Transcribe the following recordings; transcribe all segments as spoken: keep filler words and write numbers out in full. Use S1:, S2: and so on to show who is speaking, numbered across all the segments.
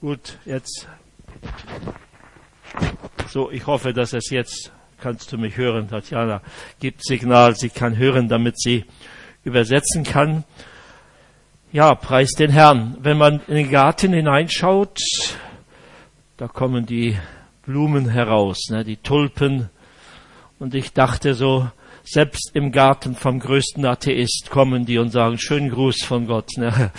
S1: Gut, jetzt. So, ich hoffe, dass es jetzt, kannst du mich hören, Tatjana, gibt Signal, sie kann hören, damit sie übersetzen kann. Ja, preis den Herrn. Wenn man in den Garten hineinschaut, da kommen die Blumen heraus, ne, die Tulpen. Und ich dachte so, selbst im Garten vom größten Atheist kommen die und sagen, schönen Gruß von Gott. Ne.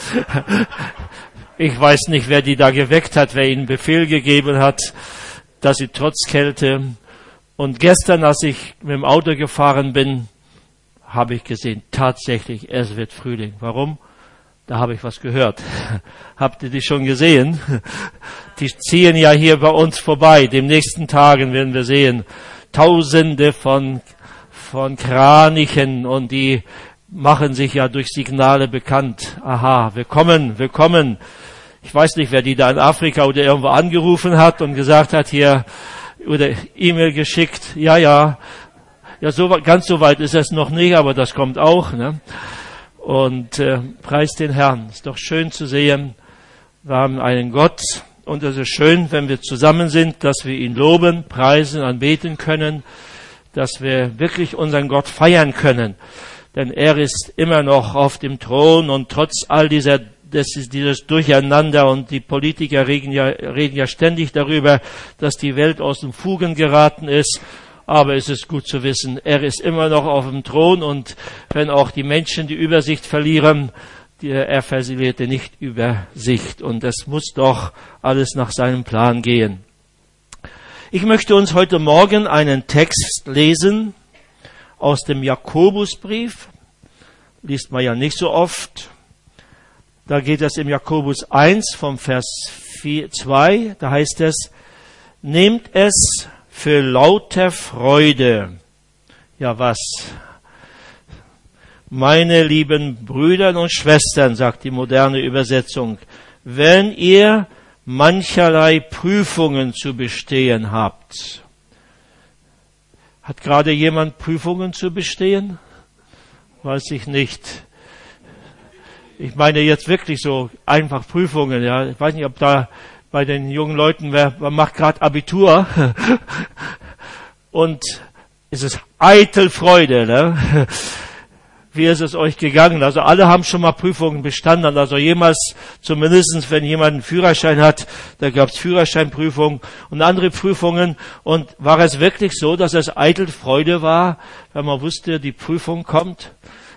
S1: Ich weiß nicht, wer die da geweckt hat, wer ihnen Befehl gegeben hat, dass sie trotz Kälte. Und gestern, als ich mit dem Auto gefahren bin, habe ich gesehen, tatsächlich, es wird Frühling. Warum? Da habe ich was gehört. Habt ihr die schon gesehen? Die ziehen ja hier bei uns vorbei. Den nächsten Tagen werden wir sehen, Tausende von, von Kranichen, und die machen sich ja durch Signale bekannt. Aha, wir kommen, wir kommen. Ich weiß nicht, wer die da in Afrika oder irgendwo angerufen hat und gesagt hat, hier, oder E-Mail geschickt. Ja, ja, ja, so ganz so weit ist es noch nicht, aber das kommt auch, ne? Und äh, preis den Herrn. Ist doch schön zu sehen, wir haben einen Gott, und es ist schön, wenn wir zusammen sind, dass wir ihn loben, preisen, anbeten können, dass wir wirklich unseren Gott feiern können. Denn er ist immer noch auf dem Thron, und trotz all dieser, das ist dieses Durcheinander, und die Politiker reden ja, reden ja ständig darüber, dass die Welt aus den Fugen geraten ist. Aber es ist gut zu wissen, er ist immer noch auf dem Thron, und wenn auch die Menschen die Übersicht verlieren, die, er verlierte nicht Übersicht, und es muss doch alles nach seinem Plan gehen. Ich möchte uns heute Morgen einen Text lesen aus dem Jakobusbrief. Liest man ja nicht so oft. Da geht es im Jakobus eins vom Vers zwei, da heißt es, nehmt es für lauter Freude. Ja, was? Meine lieben Brüder und Schwestern, sagt die moderne Übersetzung, wenn ihr mancherlei Prüfungen zu bestehen habt. Hat gerade jemand Prüfungen zu bestehen? Weiß ich nicht. Ich meine jetzt wirklich so einfach Prüfungen, ja. Ich weiß nicht, ob da bei den jungen Leuten, wer, wer macht gerade Abitur? Und es ist eitel Freude, ne? Wie ist es euch gegangen? Also alle haben schon mal Prüfungen bestanden. Also jemals, zumindest wenn jemand einen Führerschein hat, da gab es Führerscheinprüfungen und andere Prüfungen. Und war es wirklich so, dass es eitel Freude war, wenn man wusste, die Prüfung kommt?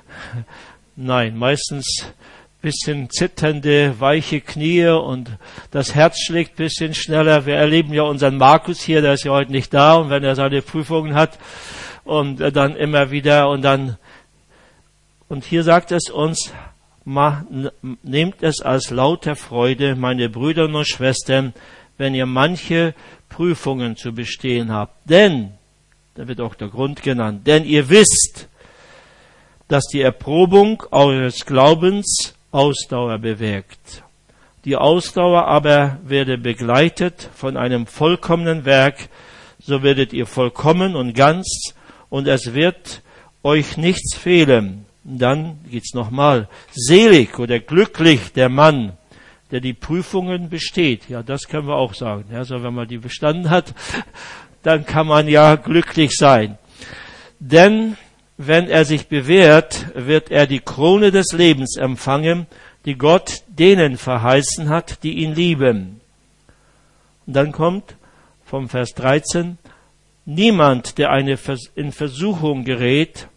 S1: Nein, meistens bisschen zitternde, weiche Knie, und das Herz schlägt bisschen schneller. Wir erleben ja unseren Markus hier, der ist ja heute nicht da, und wenn er seine Prüfungen hat, und dann immer wieder, und dann, und hier sagt es uns, ma, nehmt es als lauter Freude, meine Brüder und Schwestern, wenn ihr manche Prüfungen zu bestehen habt. Denn, da wird auch der Grund genannt, denn ihr wisst, dass die Erprobung eures Glaubens Ausdauer bewirkt. Die Ausdauer aber werde begleitet von einem vollkommenen Werk, so werdet ihr vollkommen und ganz, und es wird euch nichts fehlen. Und dann geht's nochmal. Selig oder glücklich der Mann, der die Prüfungen besteht. Ja, das können wir auch sagen. Ja, so wenn man die bestanden hat, dann kann man ja glücklich sein. Denn wenn er sich bewährt, wird er die Krone des Lebens empfangen, die Gott denen verheißen hat, die ihn lieben. Und dann kommt vom Vers dreizehn, niemand, der eine in Versuchung gerät,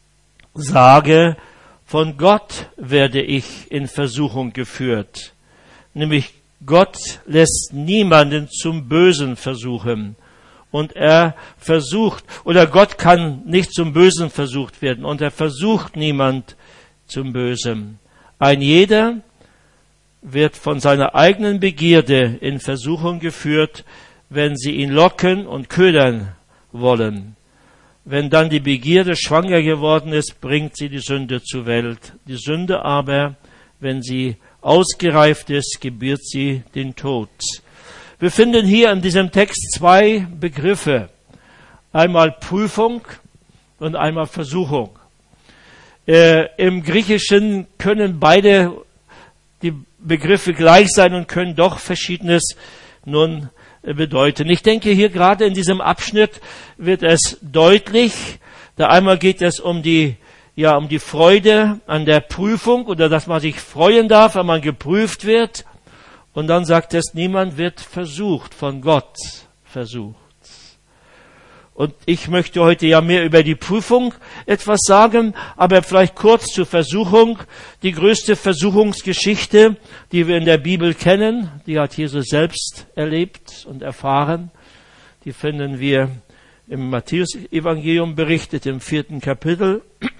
S1: sage, von Gott werde ich in Versuchung geführt. Nämlich Gott lässt niemanden zum Bösen versuchen. Und er versucht, oder Gott kann nicht zum Bösen versucht werden, und er versucht niemand zum Bösen. Ein jeder wird von seiner eigenen Begierde in Versuchung geführt, wenn sie ihn locken und ködern wollen. Wenn dann die Begierde schwanger geworden ist, bringt sie die Sünde zur Welt. Die Sünde aber, wenn sie ausgereift ist, gebiert sie den Tod. Wir finden hier in diesem Text zwei Begriffe. Einmal Prüfung und einmal Versuchung. Äh, Im Griechischen können beide die Begriffe gleich sein und können doch Verschiedenes nun bedeuten. Ich denke, hier gerade in diesem Abschnitt wird es deutlich. Da einmal geht es um die, ja, um die Freude an der Prüfung oder dass man sich freuen darf, wenn man geprüft wird. Und dann sagt es, niemand wird versucht, von Gott versucht. Und ich möchte heute ja mehr über die Prüfung etwas sagen, aber vielleicht kurz zur Versuchung. Die größte Versuchungsgeschichte, die wir in der Bibel kennen, die hat Jesus selbst erlebt und erfahren. Die finden wir im Matthäus-Evangelium berichtet, im vierten Kapitel.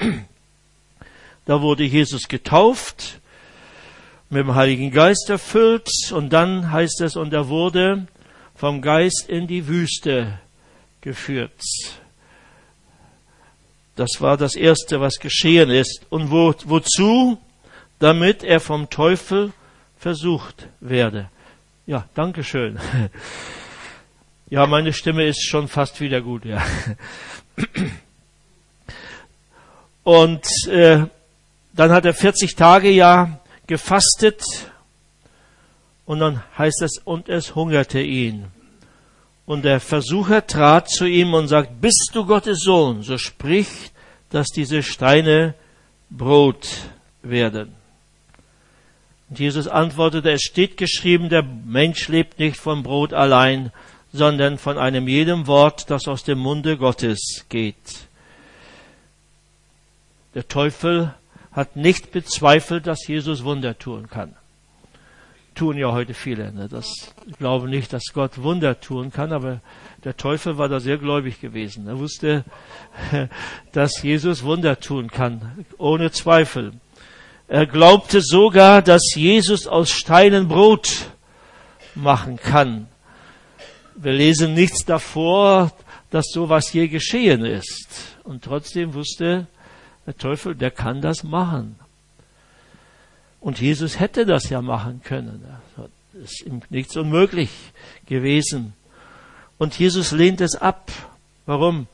S1: Da wurde Jesus getauft, mit dem Heiligen Geist erfüllt, und dann heißt es, und er wurde vom Geist in die Wüste geführt. Das war das Erste, was geschehen ist. Und wo, wozu? Damit er vom Teufel versucht werde. Ja, danke schön. Ja, meine Stimme ist schon fast wieder gut, ja. Und äh, dann hat er vierzig Tage ja gefastet, und dann heißt es, und es hungerte ihn. Und der Versucher trat zu ihm und sagt, bist du Gottes Sohn, so sprich, dass diese Steine Brot werden. Und Jesus antwortete, es steht geschrieben, der Mensch lebt nicht vom Brot allein, sondern von einem jedem Wort, das aus dem Munde Gottes geht. Der Teufel hat nicht bezweifelt, dass Jesus Wunder tun kann. Tun ja heute viele. Ne? Das glauben nicht, dass Gott Wunder tun kann, aber der Teufel war da sehr gläubig gewesen. Er wusste, dass Jesus Wunder tun kann, ohne Zweifel. Er glaubte sogar, dass Jesus aus Steinen Brot machen kann. Wir lesen nichts davor, dass sowas je geschehen ist. Und trotzdem wusste der Teufel, der kann das machen. Und Jesus hätte das ja machen können. Es ist ihm nichts unmöglich gewesen. Und Jesus lehnt es ab. Warum?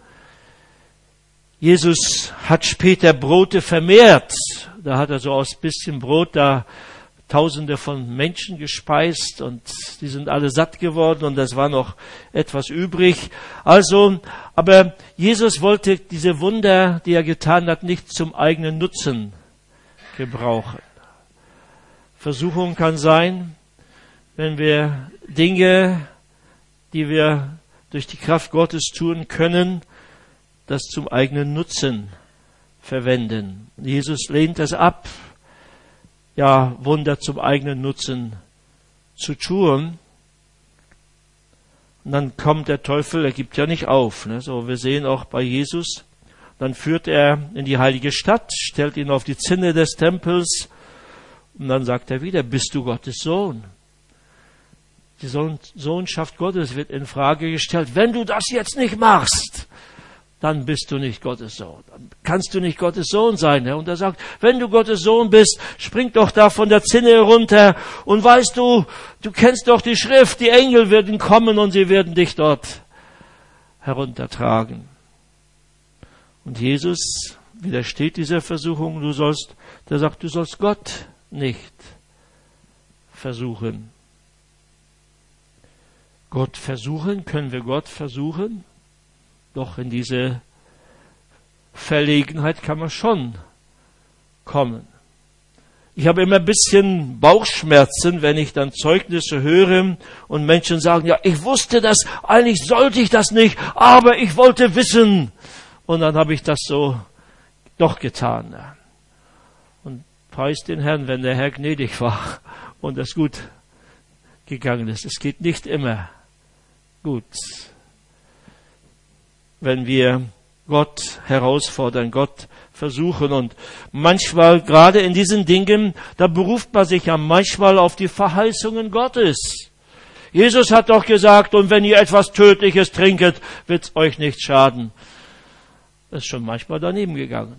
S1: Jesus hat später Brote vermehrt. Da hat er so aus bisschen Brot da Tausende von Menschen gespeist und die sind alle satt geworden und es war noch etwas übrig. Also, aber Jesus wollte diese Wunder, die er getan hat, nicht zum eigenen Nutzen gebrauchen. Versuchung kann sein, wenn wir Dinge, die wir durch die Kraft Gottes tun können, das zum eigenen Nutzen verwenden. Jesus lehnt es ab, ja, Wunder zum eigenen Nutzen zu tun. Und dann kommt der Teufel, er gibt ja nicht auf. Ne? So, wir sehen auch bei Jesus, dann führt er in die heilige Stadt, stellt ihn auf die Zinne des Tempels, und dann sagt er wieder, bist du Gottes Sohn? Die Sohn, Sohnschaft Gottes wird in Frage gestellt. Wenn du das jetzt nicht machst, dann bist du nicht Gottes Sohn. Dann kannst du nicht Gottes Sohn sein. Und er sagt, wenn du Gottes Sohn bist, spring doch da von der Zinne runter. Und weißt du, du kennst doch die Schrift, die Engel werden kommen und sie werden dich dort heruntertragen. Und Jesus widersteht dieser Versuchung. Du sollst, der sagt, du sollst Gott nicht versuchen. Gott versuchen? Können wir Gott versuchen? Doch in diese Verlegenheit kann man schon kommen. Ich habe immer ein bisschen Bauchschmerzen, wenn ich dann Zeugnisse höre und Menschen sagen, ja, ich wusste das, eigentlich sollte ich das nicht, aber ich wollte wissen. Und dann habe ich das so doch getan. Und preis den Herrn, wenn der Herr gnädig war und es gut gegangen ist. Es geht nicht immer gut, wenn wir Gott herausfordern, Gott versuchen. Und manchmal, gerade in diesen Dingen, da beruft man sich ja manchmal auf die Verheißungen Gottes. Jesus hat doch gesagt, und wenn ihr etwas Tödliches trinket, wird's euch nicht schaden. Das ist schon manchmal daneben gegangen.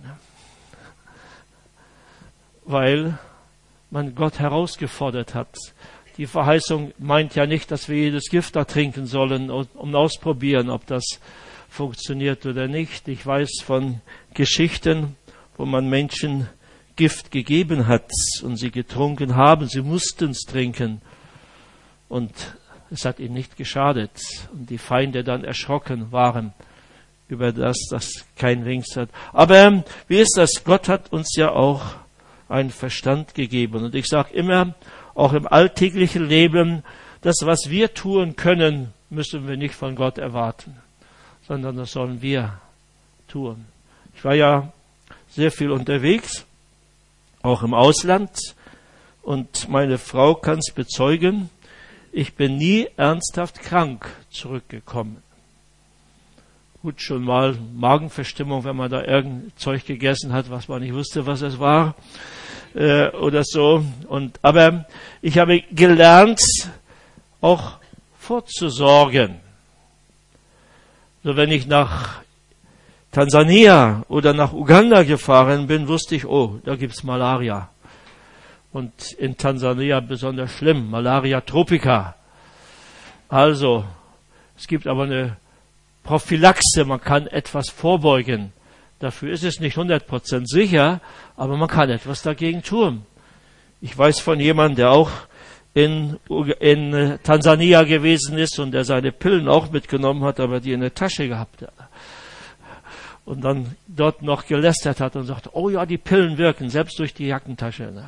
S1: Weil man Gott herausgefordert hat. Die Verheißung meint ja nicht, dass wir jedes Gift da trinken sollen, um ausprobieren, ob das funktioniert oder nicht. Ich weiß von Geschichten, wo man Menschen Gift gegeben hat und sie getrunken haben. Sie mussten es trinken. Und es hat ihnen nicht geschadet. Und die Feinde dann erschrocken waren über das, dass kein Wings hat. Aber wie ist das? Gott hat uns ja auch einen Verstand gegeben. Und ich sage immer, auch im alltäglichen Leben, das, was wir tun können, müssen wir nicht von Gott erwarten, sondern das sollen wir tun. Ich war ja sehr viel unterwegs, auch im Ausland, und meine Frau kann es bezeugen, ich bin nie ernsthaft krank zurückgekommen. Gut, schon mal Magenverstimmung, wenn man da irgendein Zeug gegessen hat, was man nicht wusste, was es war, äh, oder so. Und, aber ich habe gelernt, auch vorzusorgen. So, wenn ich nach Tansania oder nach Uganda gefahren bin, wusste ich, oh, da gibt's Malaria. Und in Tansania besonders schlimm, Malaria tropica. Also, es gibt aber eine Prophylaxe, man kann etwas vorbeugen. Dafür ist es nicht hundert Prozent sicher, aber man kann etwas dagegen tun. Ich weiß von jemandem, der auch in, in Tansania gewesen ist und der seine Pillen auch mitgenommen hat, aber die in der Tasche gehabt hat. Und dann dort noch gelästert hat und sagte, oh ja, die Pillen wirken, selbst durch die Jackentasche. Ne?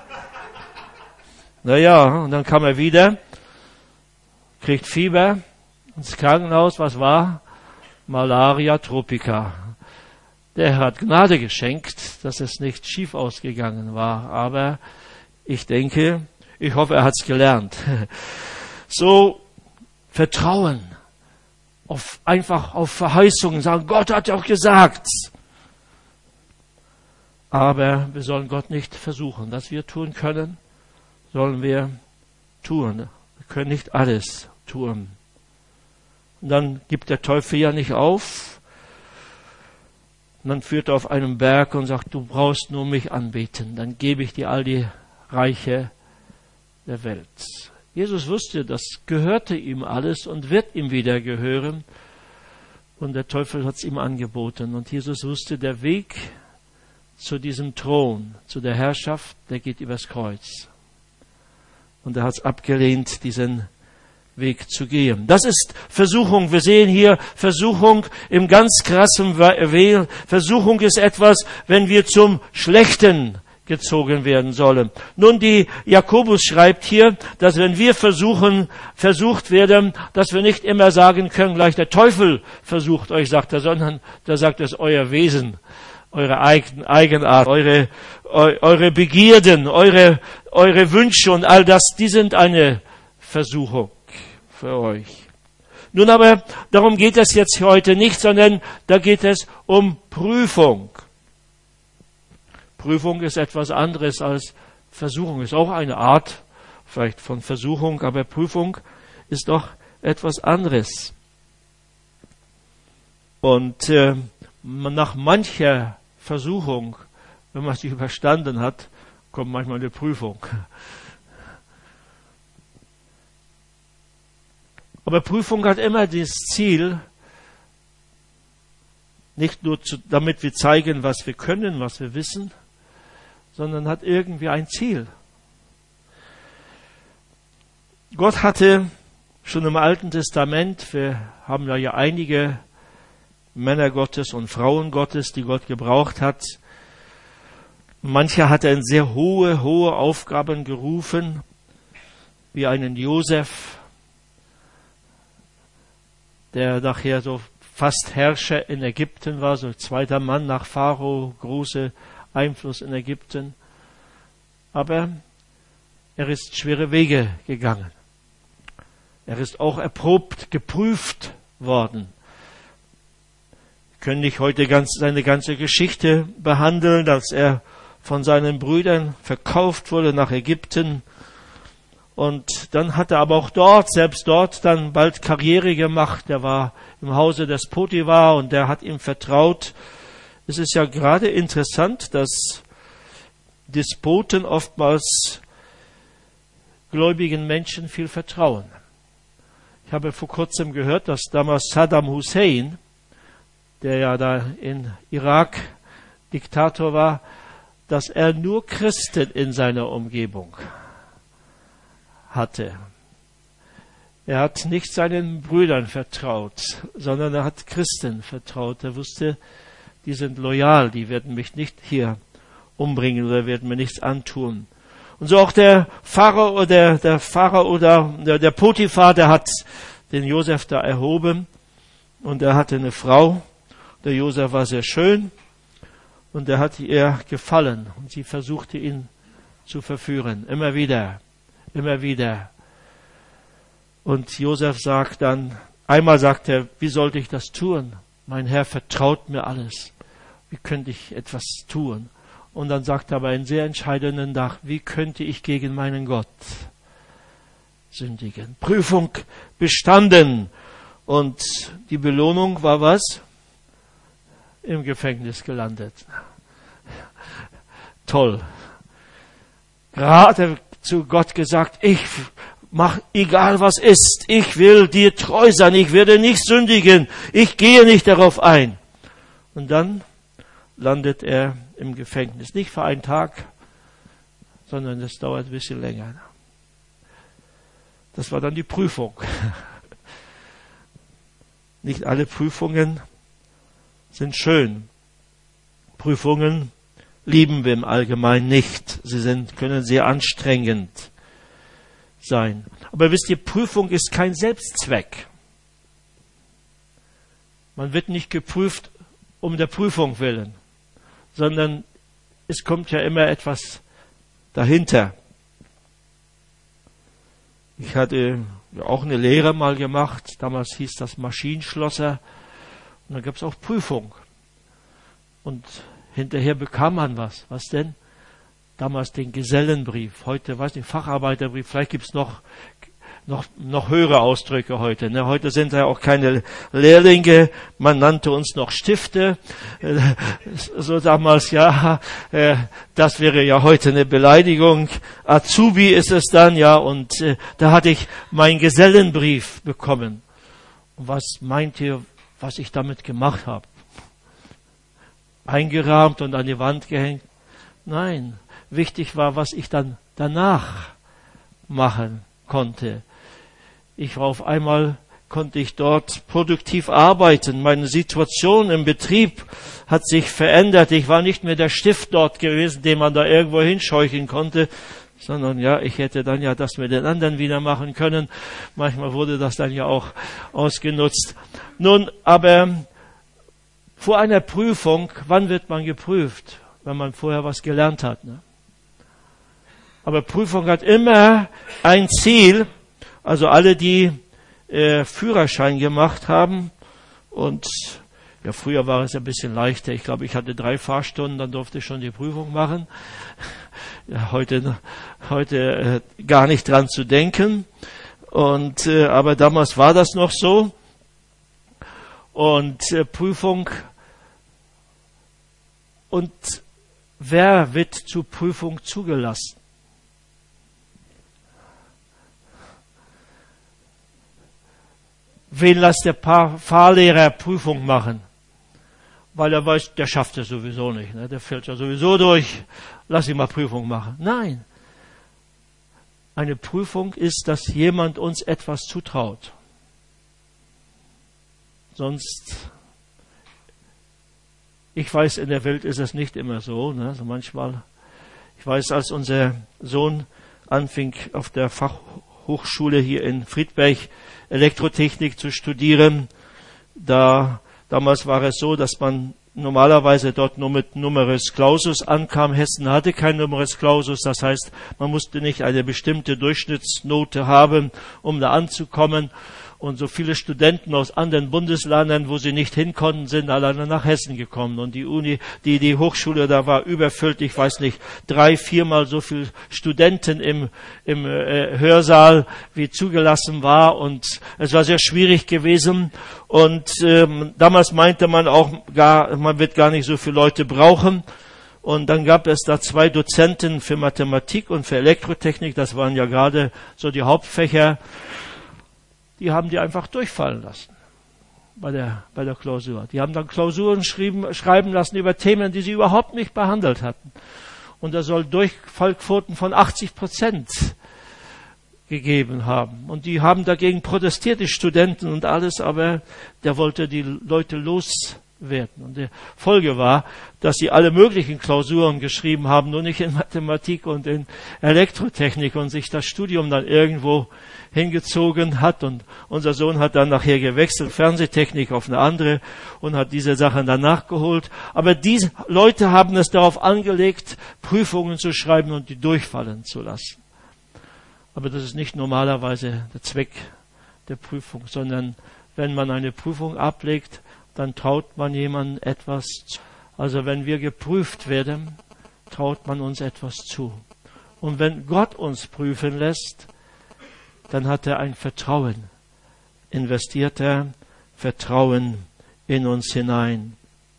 S1: Naja, und dann kam er wieder, kriegt Fieber, ins Krankenhaus, was war? Malaria tropica. Der hat Gnade geschenkt, dass es nicht schief ausgegangen war, aber ich denke, ich hoffe, er hat's gelernt. So, Vertrauen. Auf, einfach auf Verheißungen sagen, Gott hat auch gesagt. Aber wir sollen Gott nicht versuchen. Was wir tun können, sollen wir tun. Wir können nicht alles tun. Und dann gibt der Teufel ja nicht auf. Und dann führt er auf einen Berg und sagt, du brauchst nur mich anbeten. Dann gebe ich dir all die Reiche der Welt. Jesus wusste, das gehörte ihm alles und wird ihm wieder gehören. Und der Teufel hat es ihm angeboten. Und Jesus wusste, der Weg zu diesem Thron, zu der Herrschaft, der geht übers Kreuz. Und er hat es abgelehnt, diesen Weg zu gehen. Das ist Versuchung. Wir sehen hier Versuchung im ganz krassen Wählen. Versuchung ist etwas, wenn wir zum Schlechten gezogen werden sollen. Nun, die Jakobus schreibt hier, dass wenn wir versuchen, versucht werden, dass wir nicht immer sagen können, gleich der Teufel versucht euch, sagt er, sondern da sagt es euer Wesen, eure Eigen, Eigenart, eure, eu, eure Begierden, eure, eure Wünsche und all das, die sind eine Versuchung für euch. Nun aber, darum geht es jetzt heute nicht, sondern da geht es um Prüfung. Prüfung ist etwas anderes als Versuchung. Ist auch eine Art vielleicht von Versuchung, aber Prüfung ist doch etwas anderes. Und äh, nach mancher Versuchung, wenn man sie überstanden hat, kommt manchmal eine Prüfung. Aber Prüfung hat immer das Ziel, nicht nur zu, damit wir zeigen, was wir können, was wir wissen, sondern hat irgendwie ein Ziel. Gott hatte schon im Alten Testament, wir haben da ja einige Männer Gottes und Frauen Gottes, die Gott gebraucht hat. Manche hat er in sehr hohe, hohe Aufgaben gerufen, wie einen Josef, der nachher so fast Herrscher in Ägypten war, so zweiter Mann nach Pharao, große Einfluss in Ägypten. Aber er ist schwere Wege gegangen. Er ist auch erprobt, geprüft worden. Wir können nicht heute ganz, seine ganze Geschichte behandeln, dass er von seinen Brüdern verkauft wurde nach Ägypten. Und dann hat er aber auch dort, selbst dort, dann bald Karriere gemacht. Er war im Hause des Potiphar und der hat ihm vertraut. Es ist ja gerade interessant, dass Despoten oftmals gläubigen Menschen viel vertrauen. Ich habe vor kurzem gehört, dass damals Saddam Hussein, der ja da in Irak Diktator war, dass er nur Christen in seiner Umgebung hatte. Er hat nicht seinen Brüdern vertraut, sondern er hat Christen vertraut. Er wusste, die sind loyal, die werden mich nicht hier umbringen oder werden mir nichts antun. Und so auch der Pharao oder der, der Pharao oder der, der Potiphar, der hat den Josef da erhoben und er hatte eine Frau. Der Josef war sehr schön und er hat ihr gefallen und sie versuchte ihn zu verführen. Immer wieder, immer wieder. Und Josef sagt dann, einmal sagt er, wie sollte ich das tun? Mein Herr vertraut mir alles. Wie könnte ich etwas tun? Und dann sagt er aber einen sehr entscheidenden Tag, wie könnte ich gegen meinen Gott sündigen? Prüfung bestanden. Und die Belohnung war was? Im Gefängnis gelandet. Toll. Gerade zu Gott gesagt, ich mach egal was ist, ich will dir treu sein, ich werde nicht sündigen, ich gehe nicht darauf ein. Und dann landet er im Gefängnis. Nicht für einen Tag, sondern das dauert ein bisschen länger. Das war dann die Prüfung. Nicht alle Prüfungen sind schön. Prüfungen lieben wir im Allgemeinen nicht. Sie sind, können sehr anstrengend sein. Aber wisst ihr, Prüfung ist kein Selbstzweck. Man wird nicht geprüft um der Prüfung willen, sondern es kommt ja immer etwas dahinter. Ich hatte auch eine Lehre mal gemacht, damals hieß das Maschinenschlosser, und da gab es auch Prüfung. Und hinterher bekam man was. Was denn? Damals den Gesellenbrief, heute, weiß nicht, Facharbeiterbrief, vielleicht gibt es noch, noch, noch höhere Ausdrücke heute. Ne? Heute sind ja auch keine Lehrlinge, man nannte uns noch Stifte. So damals, ja, äh, das wäre ja heute eine Beleidigung. Azubi ist es dann, ja, und äh, da hatte ich meinen Gesellenbrief bekommen. Und was meint ihr, was ich damit gemacht habe? Eingerahmt und an die Wand gehängt? Nein. Wichtig war, was ich dann danach machen konnte. Ich war auf einmal, konnte ich dort produktiv arbeiten. Meine Situation im Betrieb hat sich verändert. Ich war nicht mehr der Stift dort gewesen, den man da irgendwo hinscheuchen konnte, sondern ja, ich hätte dann ja das mit den anderen wieder machen können. Manchmal wurde das dann ja auch ausgenutzt. Nun, aber vor einer Prüfung, wann wird man geprüft? Wenn man vorher was gelernt hat. Ne? Aber Prüfung hat immer ein Ziel. Also alle, die äh, Führerschein gemacht haben, und ja, früher war es ein bisschen leichter. Ich glaube, ich hatte drei Fahrstunden, dann durfte ich schon die Prüfung machen. Ja, heute heute äh, gar nicht dran zu denken. Und äh, aber damals war das noch so. Und äh, Prüfung. Und wer wird zur Prüfung zugelassen? Wen lässt der Fahrlehrer Prüfung machen? Weil er weiß, der schafft es sowieso nicht. Ne? Der fällt ja sowieso durch. Lass ihn mal Prüfung machen. Nein. Eine Prüfung ist, dass jemand uns etwas zutraut. Sonst, ich weiß, in der Welt ist es nicht immer so. Ne? Also manchmal, ich weiß, als unser Sohn anfing auf der Fachhochschule hier in Friedberg Elektrotechnik zu studieren, da damals war es so, dass man normalerweise dort nur mit Numerus Clausus ankam. Hessen hatte kein Numerus Clausus, das heißt, man musste nicht eine bestimmte Durchschnittsnote haben, um da anzukommen. Und so viele Studenten aus anderen Bundesländern, wo sie nicht hin konnten, sind alleine nach Hessen gekommen. Und die Uni, die, die Hochschule da war überfüllt. Ich weiß nicht, drei, viermal so viele Studenten im, im äh, Hörsaal, wie zugelassen war. Und es war sehr schwierig gewesen. Und ähm, damals meinte man auch, gar, man wird gar nicht so viele Leute brauchen. Und dann gab es da zwei Dozenten für Mathematik und für Elektrotechnik. Das waren ja gerade so die Hauptfächer. Die haben die einfach durchfallen lassen bei der, bei der Klausur. Die haben dann Klausuren schreiben, schreiben lassen über Themen, die sie überhaupt nicht behandelt hatten. Und er soll Durchfallquoten von achtzig Prozent gegeben haben. Und die haben dagegen protestiert, die Studenten und alles, aber der wollte die Leute loswerden. Und die Folge war, dass sie alle möglichen Klausuren geschrieben haben, nur nicht in Mathematik und in Elektrotechnik, und sich das Studium dann irgendwo hingezogen hat. Und unser Sohn hat dann nachher gewechselt, Fernsehtechnik auf eine andere, und hat diese Sachen dann nachgeholt. Aber diese Leute haben es darauf angelegt, Prüfungen zu schreiben und die durchfallen zu lassen. Aber das ist nicht normalerweise der Zweck der Prüfung, sondern wenn man eine Prüfung ablegt, dann traut man jemandem etwas zu. Also wenn wir geprüft werden, traut man uns etwas zu. Und wenn Gott uns prüfen lässt, dann hat er ein Vertrauen, investiert er Vertrauen in uns hinein.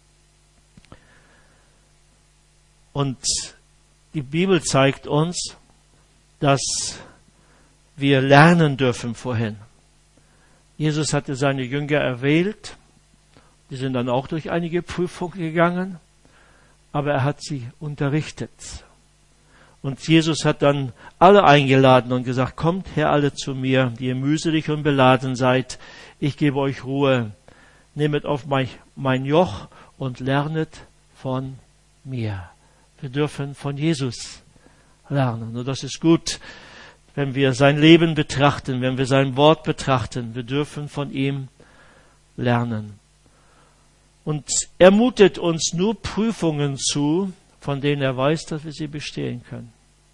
S1: Und die Bibel zeigt uns, dass wir lernen dürfen vorhin. Jesus hatte seine Jünger erwählt. Die sind dann auch durch einige Prüfungen gegangen. Aber er hat sie unterrichtet. Und Jesus hat dann alle eingeladen und gesagt, kommt her alle zu mir, die ihr mühselig und beladen seid. Ich gebe euch Ruhe. Nehmet auf mein, mein Joch und lernet von mir. Wir dürfen von Jesus lernen. Und das ist gut, wenn wir sein Leben betrachten, wenn wir sein Wort betrachten. Wir dürfen von ihm lernen. Und er mutet uns nur Prüfungen zu, von denen er weiß, dass wir sie bestehen können.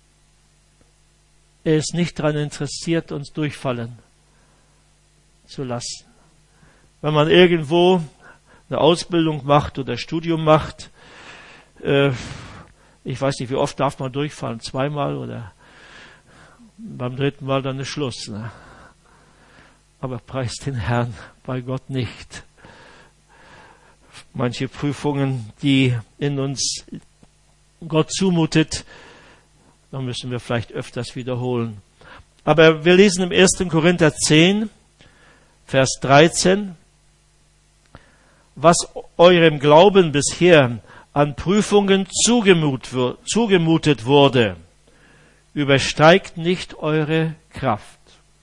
S1: Er ist nicht daran interessiert, uns durchfallen zu lassen. Wenn man irgendwo eine Ausbildung macht oder Studium macht, äh, ich weiß nicht, wie oft darf man durchfallen? Zweimal oder beim dritten Mal dann ist Schluss. Ne? Aber preist den Herrn, bei Gott nicht. Manche Prüfungen, die in uns Gott zumutet, da müssen wir vielleicht öfters wiederholen. Aber wir lesen im ersten Korinther zehn, Vers dreizehn, was eurem Glauben bisher an Prüfungen zugemut, zugemutet wurde, übersteigt nicht eure Kraft.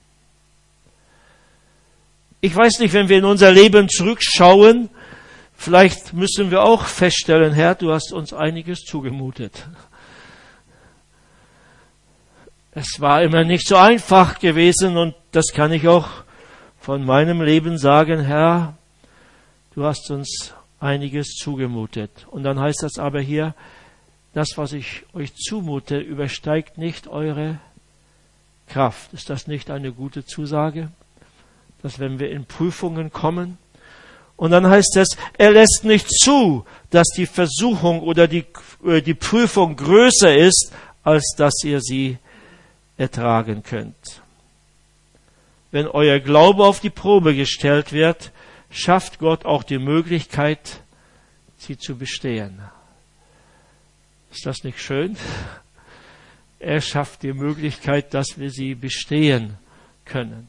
S1: Ich weiß nicht, wenn wir in unser Leben zurückschauen, vielleicht müssen wir auch feststellen, Herr, du hast uns einiges zugemutet. Es war immer nicht so einfach gewesen, und das kann ich auch von meinem Leben sagen, Herr, du hast uns einiges zugemutet. Und dann heißt das aber hier, das, was ich euch zumute, übersteigt nicht eure Kraft. Ist das nicht eine gute Zusage? Dass wenn wir in Prüfungen kommen, und dann heißt es, er lässt nicht zu, dass die Versuchung oder die, die Prüfung größer ist, als dass ihr sie ertragen könnt. Wenn euer Glaube auf die Probe gestellt wird, schafft Gott auch die Möglichkeit, sie zu bestehen. Ist das nicht schön? Er schafft die Möglichkeit, dass wir sie bestehen können.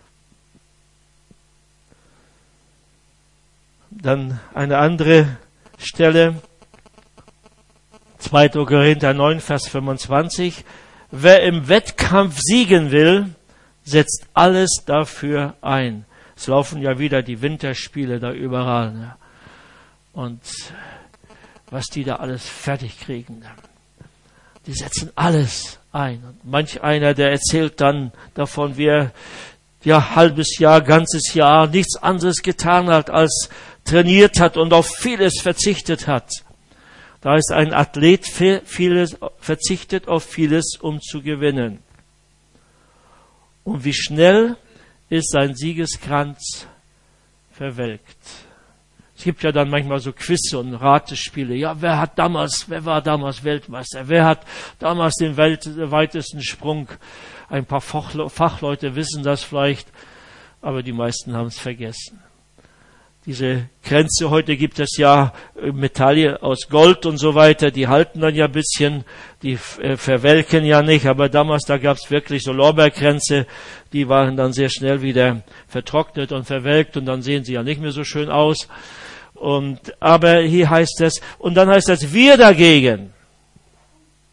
S1: Dann eine andere Stelle, zweiter Korinther neun, Vers fünfundzwanzig. Wer im Wettkampf siegen will, setzt alles dafür ein. Es laufen ja wieder die Winterspiele da überall. Ne? Und was die da alles fertig kriegen. Die setzen alles ein. Und manch einer, der erzählt dann davon, wie er ja halbes Jahr, ganzes Jahr nichts anderes getan hat, als trainiert hat und auf vieles verzichtet hat. Da ist ein Athlet vieles, verzichtet auf vieles, um zu gewinnen. Und wie schnell ist sein Siegeskranz verwelkt. Es gibt ja dann manchmal so Quiz und Ratespiele. Ja, wer hat damals, wer war damals Weltmeister? Wer hat damals den Welt, weitesten Sprung? Ein paar Fachleute wissen das vielleicht, aber die meisten haben es vergessen. Diese Kränze, heute gibt es ja Metalle aus Gold und so weiter, die halten dann ja ein bisschen, die äh, verwelken ja nicht, aber damals, da gab es wirklich so Lorbeerkränze, die waren dann sehr schnell wieder vertrocknet und verwelkt, und dann sehen sie ja nicht mehr so schön aus. Und aber hier heißt es, und dann heißt es, wir dagegen,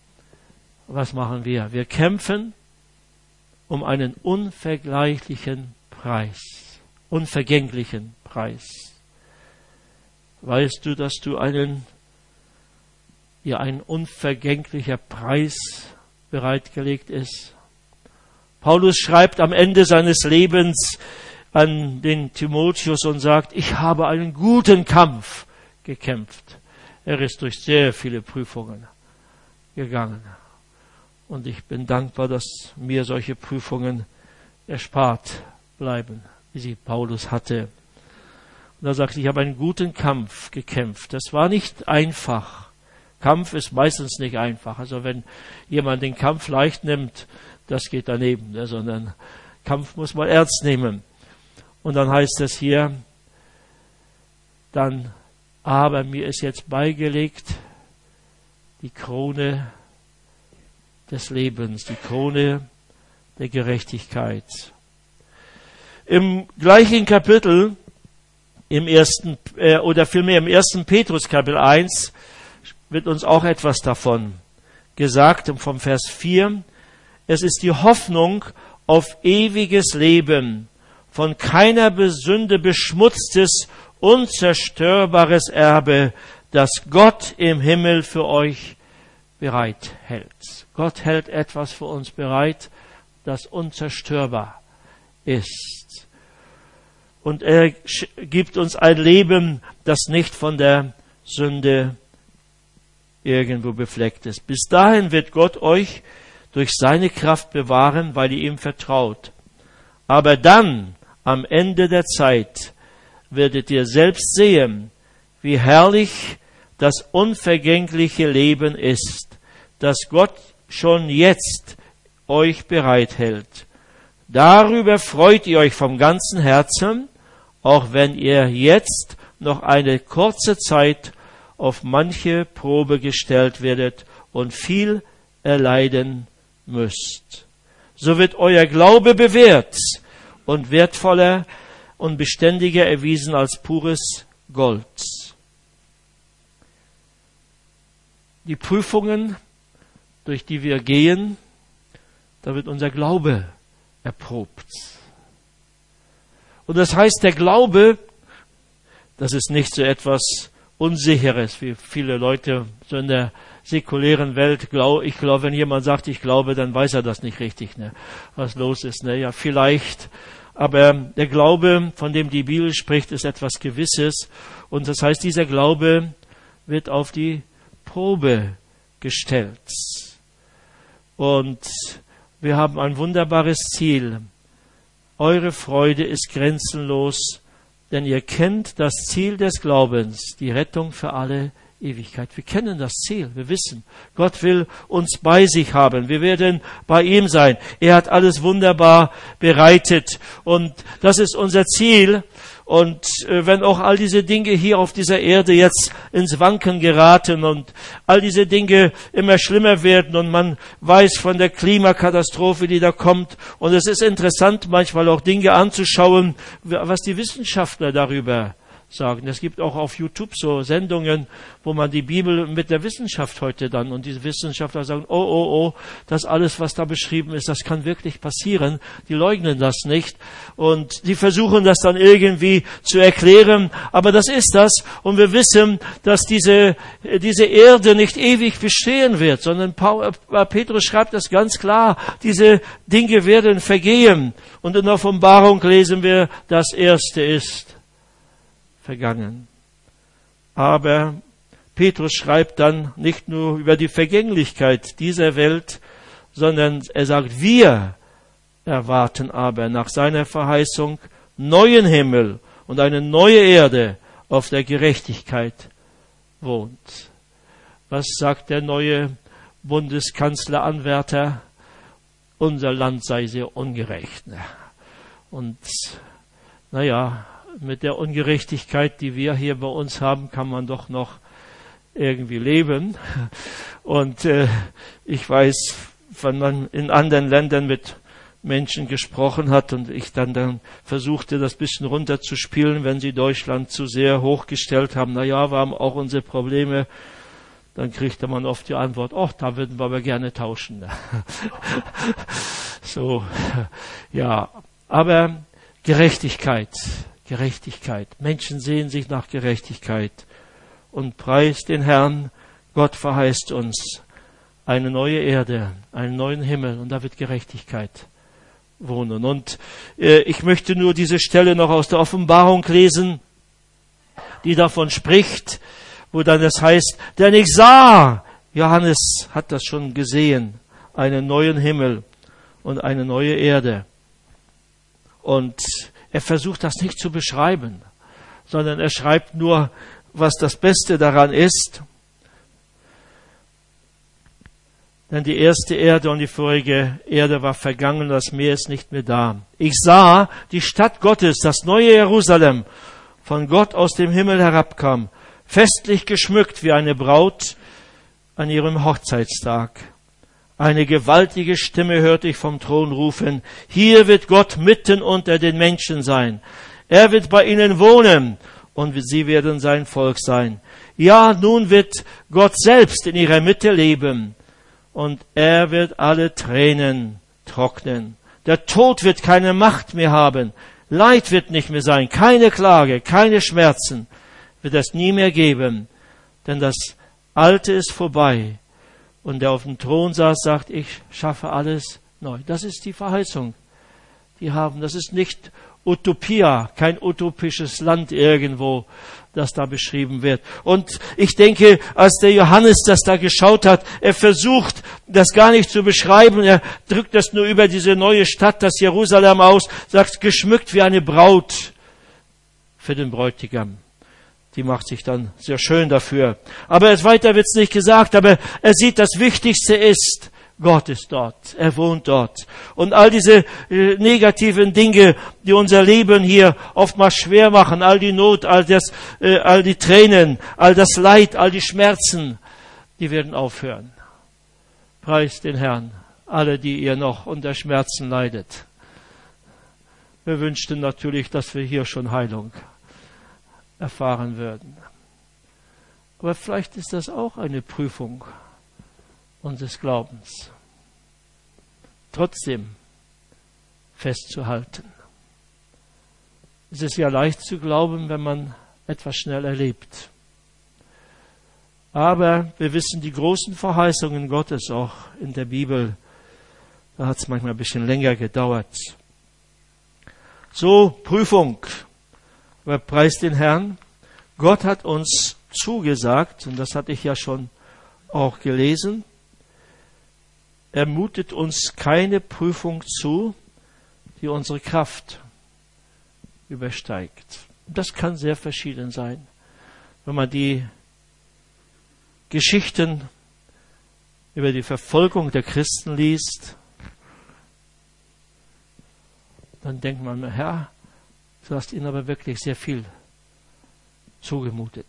S1: was machen wir? Wir kämpfen um einen unvergleichlichen Preis, unvergänglichen Preis. Weißt du, dass du einen, ja, ein unvergänglicher Preis bereitgelegt ist? Paulus schreibt am Ende seines Lebens an den Timotheus und sagt, ich habe einen guten Kampf gekämpft. Er ist durch sehr viele Prüfungen gegangen. Und ich bin dankbar, dass mir solche Prüfungen erspart bleiben, wie sie Paulus hatte. Und er sagt, ich habe einen guten Kampf gekämpft. Das war nicht einfach. Kampf ist meistens nicht einfach. Also wenn jemand den Kampf leicht nimmt, das geht daneben, ne? Sondern Kampf muss man ernst nehmen. Und dann heißt es hier, dann, aber mir ist jetzt beigelegt die Krone des Lebens, die Krone der Gerechtigkeit. Im gleichen Kapitel, im ersten, äh, oder vielmehr im ersten Petrus Kapitel eins, wird uns auch etwas davon gesagt, vom Vers vier. Es ist die Hoffnung auf ewiges Leben, von keiner Sünde beschmutztes, unzerstörbares Erbe, das Gott im Himmel für euch bereithält. Gott hält etwas für uns bereit, das unzerstörbar ist. Und er gibt uns ein Leben, das nicht von der Sünde irgendwo befleckt ist. Bis dahin wird Gott euch durch seine Kraft bewahren, weil ihr ihm vertraut. Aber dann, am Ende der Zeit, werdet ihr selbst sehen, wie herrlich das unvergängliche Leben ist, das Gott schon jetzt euch bereithält. Darüber freut ihr euch vom ganzen Herzen, auch wenn ihr jetzt noch eine kurze Zeit auf manche Probe gestellt werdet und viel erleiden müsst. So wird euer Glaube bewährt und wertvoller und beständiger erwiesen als pures Gold. Die Prüfungen, durch die wir gehen, da wird unser Glaube erprobt. Und das heißt, der Glaube, das ist nicht so etwas Unsicheres, wie viele Leute so in der säkulären Welt glauben. Ich glaube, wenn jemand sagt, ich glaube, dann weiß er das nicht richtig, ne, was los ist. Ne? Ja, vielleicht. Aber der Glaube, von dem die Bibel spricht, ist etwas Gewisses. Und das heißt, dieser Glaube wird auf die Probe gestellt. Und wir haben ein wunderbares Ziel. Eure Freude ist grenzenlos, denn ihr kennt das Ziel des Glaubens, die Rettung für alle Ewigkeit. Wir kennen das Ziel, wir wissen, Gott will uns bei sich haben, wir werden bei ihm sein. Er hat alles wunderbar bereitet und das ist unser Ziel. Und äh, wenn auch all diese Dinge hier auf dieser Erde jetzt ins Wanken geraten und all diese Dinge immer schlimmer werden und man weiß von der Klimakatastrophe, die da kommt, und es ist interessant, manchmal auch Dinge anzuschauen, was die Wissenschaftler darüber sagen. Es gibt auch auf YouTube so Sendungen, wo man die Bibel mit der Wissenschaft heute dann, und diese Wissenschaftler sagen, oh, oh, oh, das alles, was da beschrieben ist, das kann wirklich passieren. Die leugnen das nicht und die versuchen das dann irgendwie zu erklären, aber das ist das, und wir wissen, dass diese, diese Erde nicht ewig bestehen wird, sondern Paul, äh, Petrus schreibt das ganz klar, diese Dinge werden vergehen, und in der Offenbarung lesen wir, das Erste ist vergangen. Aber Petrus schreibt dann nicht nur über die Vergänglichkeit dieser Welt, sondern er sagt, wir erwarten aber nach seiner Verheißung neuen Himmel und eine neue Erde, auf der Gerechtigkeit wohnt. Was sagt der neue Bundeskanzleranwärter? Unser Land sei sehr ungerecht. Und naja, mit der Ungerechtigkeit, die wir hier bei uns haben, kann man doch noch irgendwie leben. Und äh, ich weiß, wenn man in anderen Ländern mit Menschen gesprochen hat und ich dann, dann versuchte, das bisschen runterzuspielen, wenn sie Deutschland zu sehr hochgestellt haben. Na ja, wir haben auch unsere Probleme. dann kriegte man oft die Antwort, ach, da würden wir aber gerne tauschen. So, ja, aber Gerechtigkeit, Gerechtigkeit. Menschen sehen sich nach Gerechtigkeit und preis den Herrn. Gott verheißt uns eine neue Erde, einen neuen Himmel und da wird Gerechtigkeit wohnen. Und äh, ich möchte nur diese Stelle noch aus der Offenbarung lesen, die davon spricht, wo dann es heißt, denn ich sah, Johannes hat das schon gesehen, einen neuen Himmel und eine neue Erde. Und er versucht das nicht zu beschreiben, sondern er schreibt nur, was das Beste daran ist. Denn die erste Erde und die vorige Erde war vergangen, das Meer ist nicht mehr da. Ich sah die Stadt Gottes, das neue Jerusalem, von Gott aus dem Himmel herabkam, festlich geschmückt wie eine Braut an ihrem Hochzeitstag. Eine gewaltige Stimme hörte ich vom Thron rufen, hier wird Gott mitten unter den Menschen sein. Er wird bei ihnen wohnen und sie werden sein Volk sein. Ja, nun wird Gott selbst in ihrer Mitte leben und er wird alle Tränen trocknen. Der Tod wird keine Macht mehr haben. Leid wird nicht mehr sein. Keine Klage, keine Schmerzen wird es nie mehr geben. Denn das Alte ist vorbei. Und der auf dem Thron saß, sagt, ich schaffe alles neu. Das ist die Verheißung. Die haben, das ist nicht Utopia, kein utopisches Land irgendwo, das da beschrieben wird. Und ich denke, als der Johannes das da geschaut hat, er versucht, das gar nicht zu beschreiben, er drückt das nur über diese neue Stadt, das Jerusalem aus, sagt, geschmückt wie eine Braut für den Bräutigam. Die macht sich dann sehr schön dafür. Aber es weiter wird's nicht gesagt, aber er sieht, das Wichtigste ist, Gott ist dort, er wohnt dort. Und all diese äh, negativen Dinge, die unser Leben hier oftmals schwer machen, all die Not, all das, äh, all die Tränen, all das Leid, all die Schmerzen, die werden aufhören. Preist den Herrn, alle, die ihr noch unter Schmerzen leidet. Wir wünschten natürlich, dass wir hier schon Heilung erfahren würden. Aber vielleicht ist das auch eine Prüfung unseres Glaubens. Trotzdem festzuhalten. Es ist ja leicht zu glauben, wenn man etwas schnell erlebt. Aber wir wissen die großen Verheißungen Gottes auch in der Bibel. Da hat es manchmal ein bisschen länger gedauert. So, Prüfung. Aber preist den Herrn. Gott hat uns zugesagt, und das hatte ich ja schon auch gelesen, er mutet uns keine Prüfung zu, die unsere Kraft übersteigt. Das kann sehr verschieden sein. Wenn man die Geschichten über die Verfolgung der Christen liest, dann denkt man, Herr, du hast ihnen aber wirklich sehr viel zugemutet.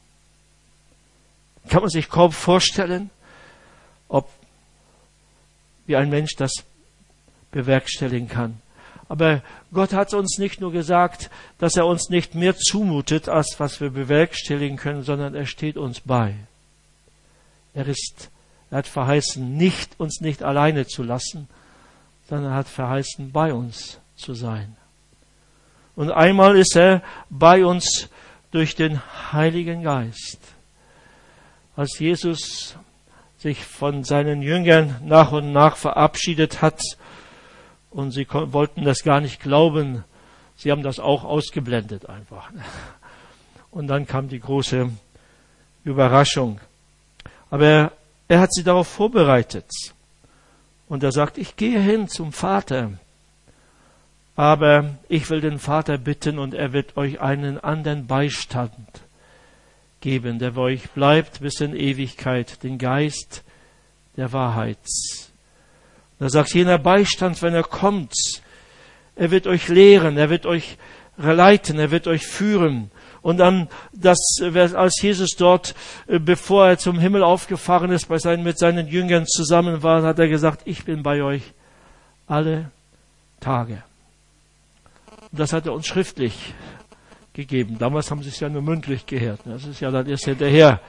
S1: Kann man sich kaum vorstellen, ob wie ein Mensch das bewerkstelligen kann. Aber Gott hat uns nicht nur gesagt, dass er uns nicht mehr zumutet, als was wir bewerkstelligen können, sondern er steht uns bei. Er ist, er hat verheißen, nicht, uns nicht alleine zu lassen, sondern er hat verheißen, bei uns zu sein. Und einmal ist er bei uns durch den Heiligen Geist. Als Jesus sich von seinen Jüngern nach und nach verabschiedet hat und sie wollten das gar nicht glauben, sie haben das auch ausgeblendet einfach. Und dann kam die große Überraschung. Aber er, er hat sie darauf vorbereitet. Und er sagt, ich gehe hin zum Vater, aber ich will den Vater bitten und er wird euch einen anderen Beistand geben, der bei euch bleibt bis in Ewigkeit, den Geist der Wahrheit. Da sagt jener Beistand, wenn er kommt, er wird euch lehren, er wird euch leiten, er wird euch führen. Und dann, das, als Jesus dort, bevor er zum Himmel aufgefahren ist, bei seinen, mit seinen Jüngern zusammen war, hat er gesagt, ich bin bei euch alle Tage. Und das hat er uns schriftlich gegeben. Damals haben sie es ja nur mündlich gehört. Das ist ja dann erst hinterher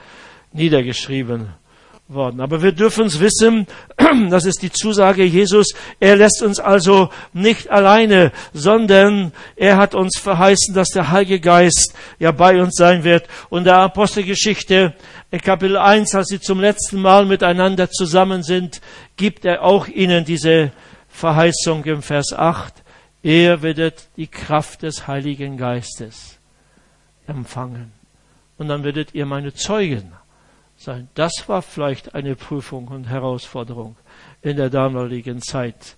S1: niedergeschrieben worden. Aber wir dürfen es wissen, das ist die Zusage Jesus, er lässt uns also nicht alleine, sondern er hat uns verheißen, dass der Heilige Geist ja bei uns sein wird. Und der Apostelgeschichte Kapitel eins, als sie zum letzten Mal miteinander zusammen sind, gibt er auch ihnen diese Verheißung im Vers acht. Ihr werdet die Kraft des Heiligen Geistes empfangen. Und dann werdet ihr meine Zeugen sein. Das war vielleicht eine Prüfung und Herausforderung in der damaligen Zeit.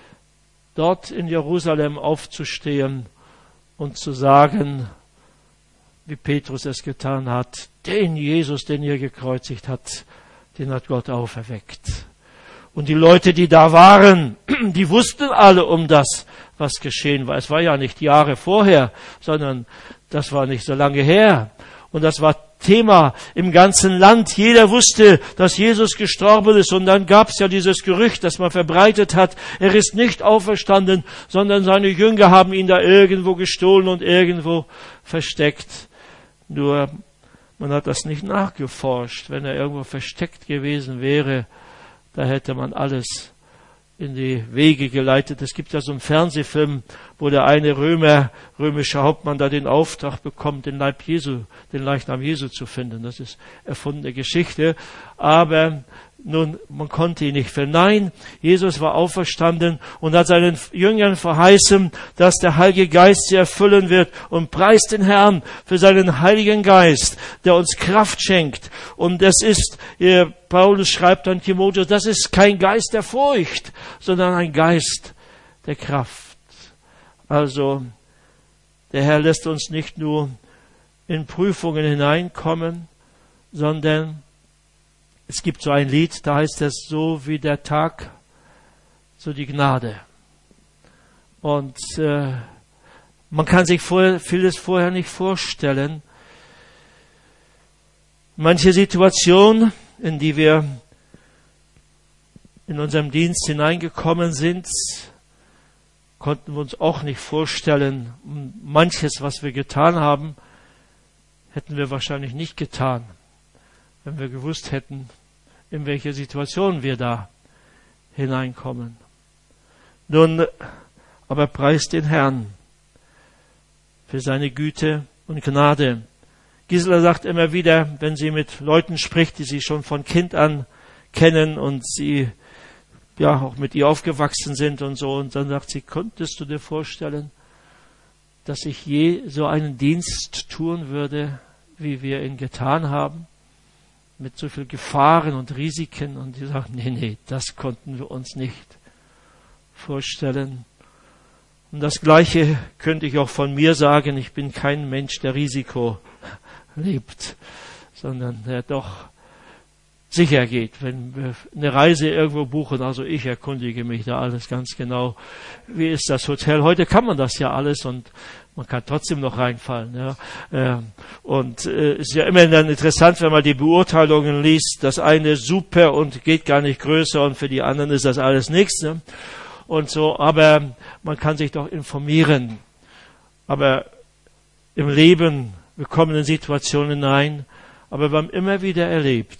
S1: Dort in Jerusalem aufzustehen und zu sagen, wie Petrus es getan hat, den Jesus, den ihr gekreuzigt habt, den hat Gott auferweckt. Und die Leute, die da waren, die wussten alle um das, was geschehen war. Es war ja nicht Jahre vorher, sondern das war nicht so lange her. Und das war Thema im ganzen Land. Jeder wusste, dass Jesus gestorben ist. Und dann gab es ja dieses Gerücht, das man verbreitet hat. Er ist nicht auferstanden, sondern seine Jünger haben ihn da irgendwo gestohlen und irgendwo versteckt. Nur, man hat das nicht nachgeforscht. Wenn er irgendwo versteckt gewesen wäre, da hätte man alles in die Wege geleitet. Es gibt ja so einen Fernsehfilm, wo der eine Römer, römische Hauptmann da den Auftrag bekommt, den Leib Jesu, den Leichnam Jesu zu finden. Das ist erfundene Geschichte. Aber nun, man konnte ihn nicht finden. Nein, Jesus war auferstanden und hat seinen Jüngern verheißen, dass der Heilige Geist sie erfüllen wird, und preist den Herrn für seinen Heiligen Geist, der uns Kraft schenkt. Und das ist, Paulus schreibt an Timotheus, das ist kein Geist der Furcht, sondern ein Geist der Kraft. Also, der Herr lässt uns nicht nur in Prüfungen hineinkommen, sondern es gibt so ein Lied, da heißt es, so wie der Tag, so die Gnade. Und äh, man kann sich vorher, vieles vorher nicht vorstellen. Manche Situation, in die wir in unserem Dienst hineingekommen sind, konnten wir uns auch nicht vorstellen. Manches, was wir getan haben, hätten wir wahrscheinlich nicht getan, wenn wir gewusst hätten, in welche Situation wir da hineinkommen. Nun, aber preist den Herrn für seine Güte und Gnade. Gisela sagt immer wieder, wenn sie mit Leuten spricht, die sie schon von Kind an kennen und sie ja auch mit ihr aufgewachsen sind und so, und dann sagt sie, könntest du dir vorstellen, dass ich je so einen Dienst tun würde, wie wir ihn getan haben? Mit so viel Gefahren und Risiken. Und die sagen, nee, nee, das konnten wir uns nicht vorstellen. Und das Gleiche könnte ich auch von mir sagen. Ich bin kein Mensch, der Risiko liebt, sondern der doch sicher geht. Wenn wir eine Reise irgendwo buchen, also ich erkundige mich da alles ganz genau. Wie ist das Hotel? Heute kann man das ja alles und man kann trotzdem noch reinfallen. Ja. Und es ist ja immer dann interessant, wenn man die Beurteilungen liest. Das eine super und geht gar nicht größer und für die anderen ist das alles nichts. Ne? Und so, aber man kann sich doch informieren. Aber im Leben, wir kommen in Situationen hinein, aber wir haben immer wieder erlebt,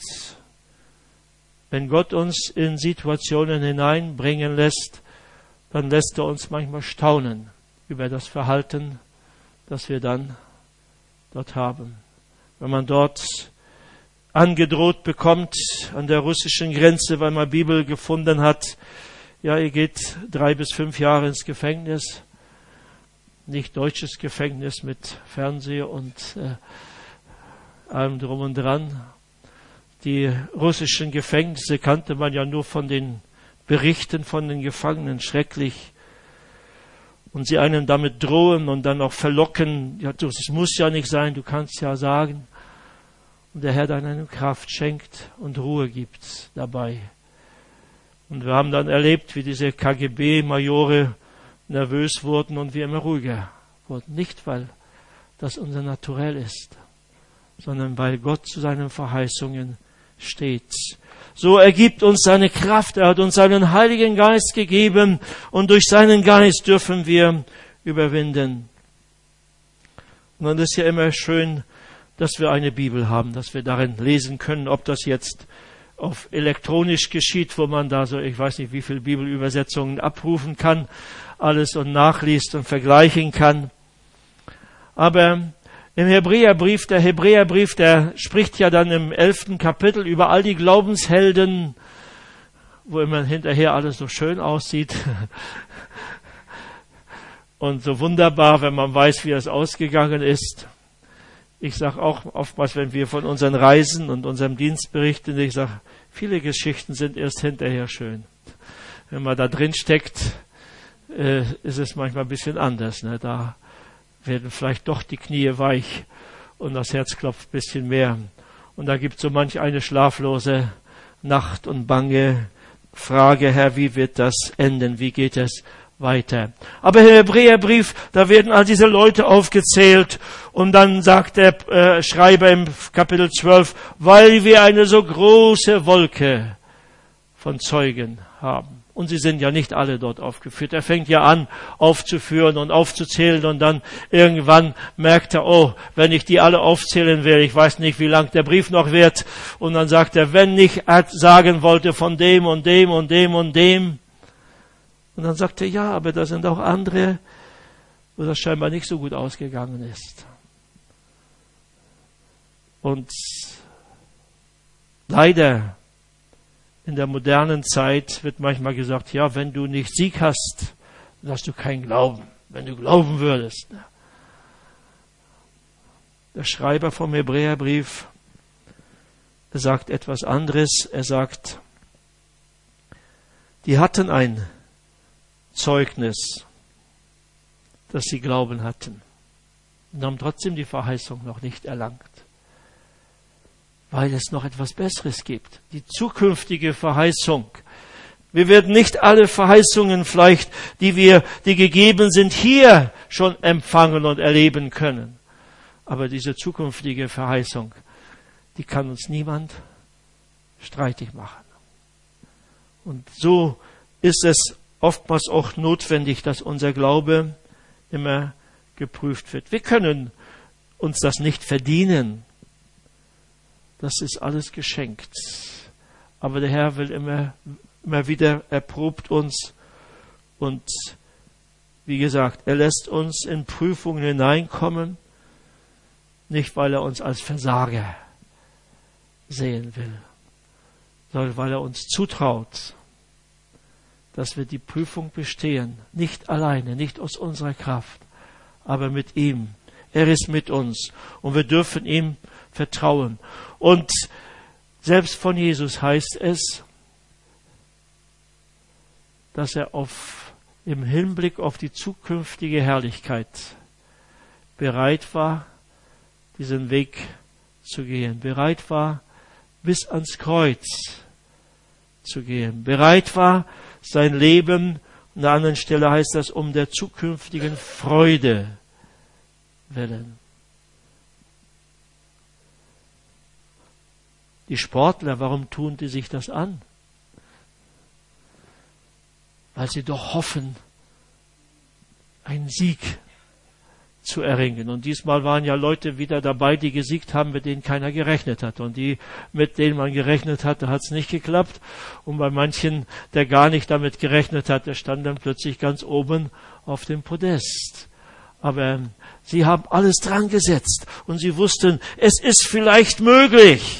S1: wenn Gott uns in Situationen hineinbringen lässt, dann lässt er uns manchmal staunen über das Verhalten, das wir dann dort haben. Wenn man dort angedroht bekommt an der russischen Grenze, weil man Bibel gefunden hat, ja, ihr geht drei bis fünf Jahre ins Gefängnis, nicht deutsches Gefängnis mit Fernseher und äh, allem drum und dran. Die russischen Gefängnisse kannte man ja nur von den Berichten von den Gefangenen, schrecklich. Und sie einem damit drohen und dann auch verlocken, ja, das muss ja nicht sein, du kannst ja sagen. Und der Herr dann eine Kraft schenkt und Ruhe gibt dabei. Und wir haben dann erlebt, wie diese K G B-Majore nervös wurden und wir immer ruhiger wurden. Nicht, weil das unser Naturell ist, sondern weil Gott zu seinen Verheißungen steht. So ergibt uns seine Kraft, er hat uns seinen Heiligen Geist gegeben und durch seinen Geist dürfen wir überwinden. Und dann ist ja immer schön, dass wir eine Bibel haben, dass wir darin lesen können, ob das jetzt auf elektronisch geschieht, wo man da so, ich weiß nicht, wie viele Bibelübersetzungen abrufen kann, alles und nachliest und vergleichen kann. Aber im Hebräerbrief, der Hebräerbrief, der spricht ja dann im elften Kapitel über all die Glaubenshelden, wo immer hinterher alles so schön aussieht und so wunderbar, wenn man weiß, wie es ausgegangen ist. Ich sage auch oftmals, wenn wir von unseren Reisen und unserem Dienst berichten, ich sage, viele Geschichten sind erst hinterher schön. Wenn man da drin steckt, äh, ist es manchmal ein bisschen anders. Ne? Da werden vielleicht doch die Knie weich und das Herz klopft ein bisschen mehr. Und da gibt es so manch eine schlaflose Nacht und bange Frage, Herr, wie wird das enden? Wie geht es weiter? Aber im Hebräerbrief, da werden all diese Leute aufgezählt und dann sagt der äh, Schreiber im Kapitel zwölf, weil wir eine so große Wolke von Zeugen haben. Und sie sind ja nicht alle dort aufgeführt. Er fängt ja an, aufzuführen und aufzuzählen und dann irgendwann merkt er, oh, wenn ich die alle aufzählen will, ich weiß nicht, wie lang der Brief noch wird. Und dann sagt er, wenn ich sagen wollte von dem und dem und dem und dem. Und dann sagt er, ja, aber da sind auch andere, wo das scheinbar nicht so gut ausgegangen ist. Und leider in der modernen Zeit wird manchmal gesagt, ja, wenn du nicht Sieg hast, dann hast du keinen Glauben, wenn du glauben würdest. Der Schreiber vom Hebräerbrief, er sagt etwas anderes. Er sagt, die hatten ein Zeugnis, dass sie Glauben hatten und haben trotzdem die Verheißung noch nicht erlangt. Weil es noch etwas Besseres gibt. Die zukünftige Verheißung. Wir werden nicht alle Verheißungen vielleicht, die wir, die gegeben sind, hier schon empfangen und erleben können. Aber diese zukünftige Verheißung, die kann uns niemand streitig machen. Und so ist es oftmals auch notwendig, dass unser Glaube immer geprüft wird. Wir können uns das nicht verdienen. Das ist alles geschenkt. Aber der Herr will immer, immer wieder, erprobt uns. Und wie gesagt, er lässt uns in Prüfungen hineinkommen, nicht weil er uns als Versager sehen will, sondern weil er uns zutraut, dass wir die Prüfung bestehen. Nicht alleine, nicht aus unserer Kraft, aber mit ihm. Er ist mit uns und wir dürfen ihm vertrauen. Und selbst von Jesus heißt es, dass er auf, im Hinblick auf die zukünftige Herrlichkeit bereit war, diesen Weg zu gehen, bereit war, bis ans Kreuz zu gehen, bereit war, sein Leben, an der anderen Stelle heißt das, um der zukünftigen Freude willen. Die Sportler, warum tun die sich das an? Weil sie doch hoffen, einen Sieg zu erringen. Und diesmal waren ja Leute wieder dabei, die gesiegt haben, mit denen keiner gerechnet hat. Und die, mit denen man gerechnet hatte, hat es nicht geklappt. Und bei manchen, der gar nicht damit gerechnet hat, der stand dann plötzlich ganz oben auf dem Podest. Aber sie haben alles dran gesetzt. Und sie wussten, es ist vielleicht möglich.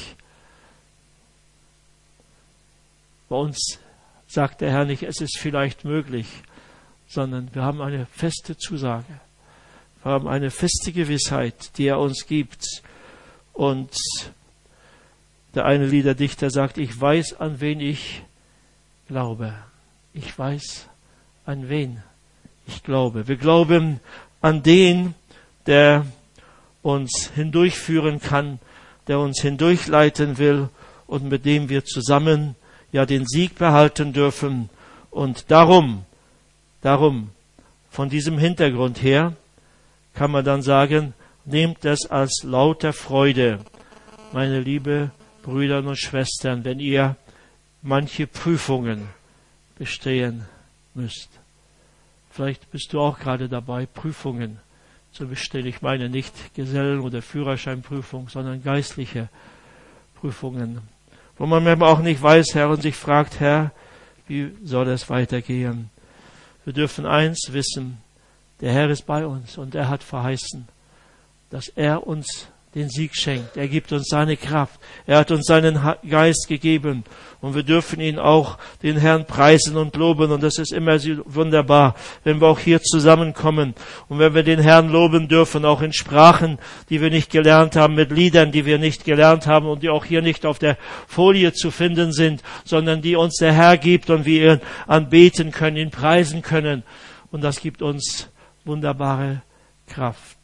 S1: Bei uns sagt der Herr nicht, es ist vielleicht möglich, sondern wir haben eine feste Zusage. Wir haben eine feste Gewissheit, die er uns gibt. Und der eine Liederdichter sagt, ich weiß, an wen ich glaube. Ich weiß, an wen ich glaube. Wir glauben an den, der uns hindurchführen kann, der uns hindurchleiten will und mit dem wir zusammen ja den Sieg behalten dürfen. Und darum, darum, von diesem Hintergrund her, kann man dann sagen, nehmt es als lauter Freude, meine liebe Brüder und Schwestern, wenn ihr manche Prüfungen bestehen müsst. Vielleicht bist du auch gerade dabei, Prüfungen zu bestehen. Ich meine nicht Gesellen- oder Führerscheinprüfung, sondern geistliche Prüfungen, wo man manchmal auch nicht weiß, Herr, und sich fragt, Herr, wie soll es weitergehen? Wir dürfen eins wissen, der Herr ist bei uns und er hat verheißen, dass er uns den Sieg schenkt. Er gibt uns seine Kraft. Er hat uns seinen Geist gegeben. Und wir dürfen ihn auch, den Herrn, preisen und loben. Und das ist immer wunderbar, wenn wir auch hier zusammenkommen. Und wenn wir den Herrn loben dürfen, auch in Sprachen, die wir nicht gelernt haben, mit Liedern, die wir nicht gelernt haben und die auch hier nicht auf der Folie zu finden sind, sondern die uns der Herr gibt und wir ihn anbeten können, ihn preisen können. Und das gibt uns wunderbare Kraft.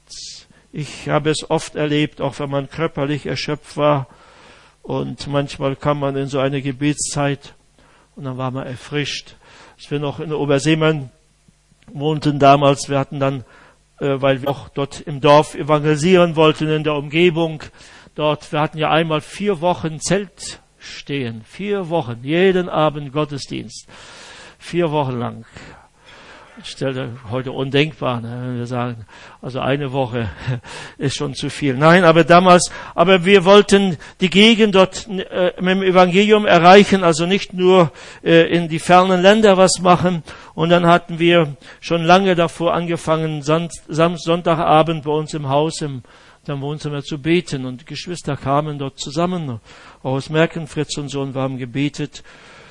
S1: Ich habe es oft erlebt, auch wenn man körperlich erschöpft war. Und manchmal kam man in so eine Gebetszeit und dann war man erfrischt. Als wir noch in Oberseemann wohnten damals, wir hatten dann, äh, weil wir auch dort im Dorf evangelisieren wollten, in der Umgebung, dort, wir hatten ja einmal vier Wochen Zelt stehen. Vier Wochen, jeden Abend Gottesdienst. Vier Wochen lang. Ich stelle heute undenkbar, ne, wenn wir sagen, also eine Woche ist schon zu viel. Nein, aber damals, aber wir wollten die Gegend dort äh, mit dem Evangelium erreichen, also nicht nur äh, in die fernen Länder was machen. Und dann hatten wir schon lange davor angefangen, Sam- Sonntagabend bei uns im Haus, im dann Wohnzimmer zu beten. Und die Geschwister kamen dort zusammen, aus Merkenfritz und so, und wir haben gebetet.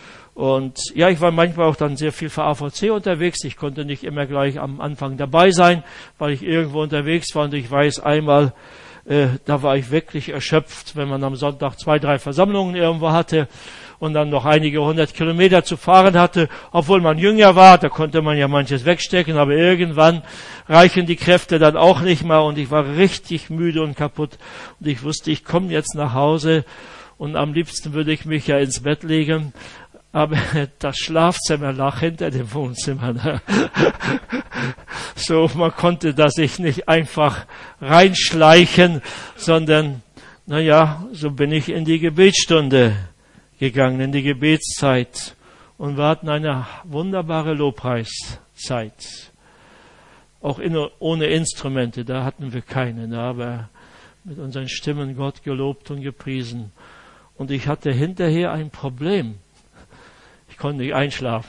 S1: Und ja, ich war manchmal auch dann sehr viel für A V C unterwegs. Ich konnte nicht immer gleich am Anfang dabei sein, weil ich irgendwo unterwegs war. Und ich weiß einmal, äh, da war ich wirklich erschöpft, wenn man am Sonntag zwei, drei Versammlungen irgendwo hatte und dann noch einige hundert Kilometer zu fahren hatte. Obwohl man jünger war, da konnte man ja manches wegstecken, aber irgendwann reichen die Kräfte dann auch nicht mehr. Und ich war richtig müde und kaputt. Und ich wusste, ich komme jetzt nach Hause und am liebsten würde ich mich ja ins Bett legen. Aber das Schlafzimmer lag hinter dem Wohnzimmer. So, man konnte da sich nicht einfach reinschleichen, sondern, naja, so bin ich in die Gebetsstunde gegangen, in die Gebetszeit. Und wir hatten eine wunderbare Lobpreiszeit. Auch in, ohne Instrumente, da hatten wir keine, aber mit unseren Stimmen Gott gelobt und gepriesen. Und ich hatte hinterher ein Problem. Ich konnte nicht einschlafen.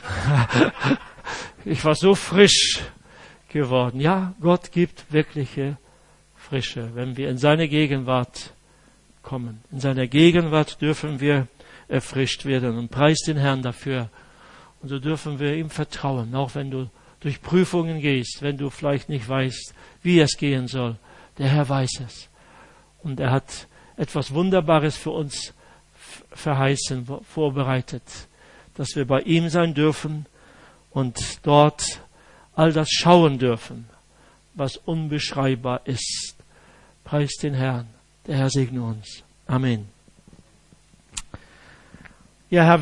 S1: Ich war so frisch geworden. Ja, Gott gibt wirkliche Frische, wenn wir in seine Gegenwart kommen. In seiner Gegenwart dürfen wir erfrischt werden und preis den Herrn dafür. Und so dürfen wir ihm vertrauen, auch wenn du durch Prüfungen gehst, wenn du vielleicht nicht weißt, wie es gehen soll. Der Herr weiß es. Und er hat etwas Wunderbares für uns verheißen, vorbereitet, dass wir bei ihm sein dürfen und dort all das schauen dürfen, was unbeschreibbar ist. Preis den Herrn. Der Herr segne uns. Amen. Ja, Herr,